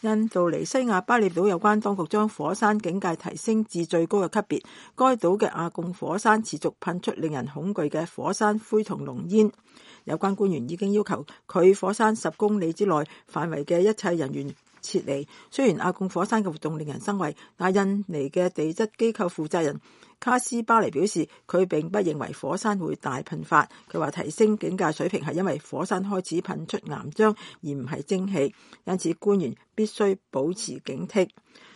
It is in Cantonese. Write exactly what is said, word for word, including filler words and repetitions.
印度尼西亞巴里島有關當局將火山警戒提升至最高嘅級別，該島嘅阿貢火山持續噴出令人恐懼嘅火山灰同濃煙。有關官員已經要求佢火山十公里之內範圍嘅一切人員撤離。雖然阿貢火山嘅活動令人生畏，但印尼嘅地質機構負責人卡斯巴尼表示，佢並不認為火山會大噴發。佢話提升警戒水平係因為火山開始噴出岩漿而唔係蒸汽，因此官員必須保持警惕。